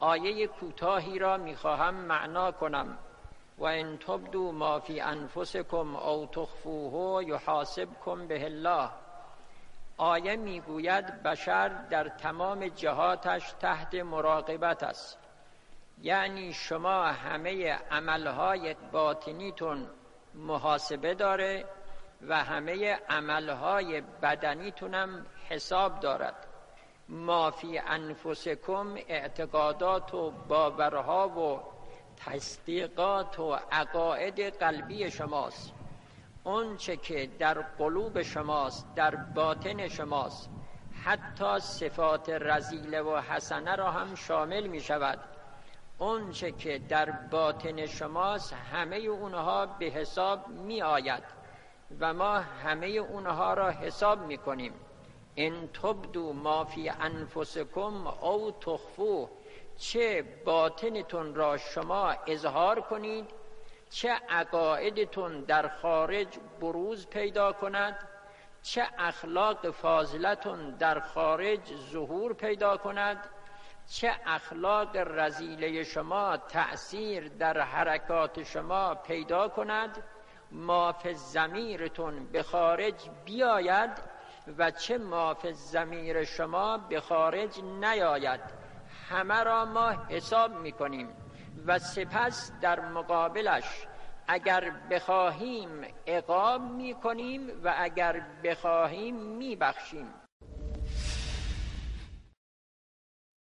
آیه کوتاهی را میخواهم معنا کنم. و ان تبدوا ما فی انفسکم او تخفوه یحاسبکم به الله. آیه میگوید بشر در تمام جهاتش تحت مراقبت است، یعنی شما همه عملهای باطنیتون محاسبه داره و همه عملهای بدنیتونم حساب دارد. ما فی انفسکم اعتقادات و باورها و تصدیقات و عقاید قلبی شماست. اون چه که در قلوب شماست، در باطن شماست، حتی صفات رذیله و حسنه را هم شامل می شود. اون چه که در باطن شماست همه اونها به حساب می آید و ما همه اونها را حساب می کنیم. ان تبدوا ما فی انفسکم او تخفوه، چه باطنتون را شما اظهار کنید، چه عقایدتون در خارج بروز پیدا کند، چه اخلاق فاضلتون در خارج ظهور پیدا کند، چه اخلاق رذیله شما تأثیر در حرکات شما پیدا کند، ما فی الضمیرتون به خارج بیاید و چه ما فی الضمیر شما به خارج نیاید، همه را ما حساب میکنیم و سپس در مقابلش اگر بخواهیم عقاب میکنیم و اگر بخواهیم میبخشیم.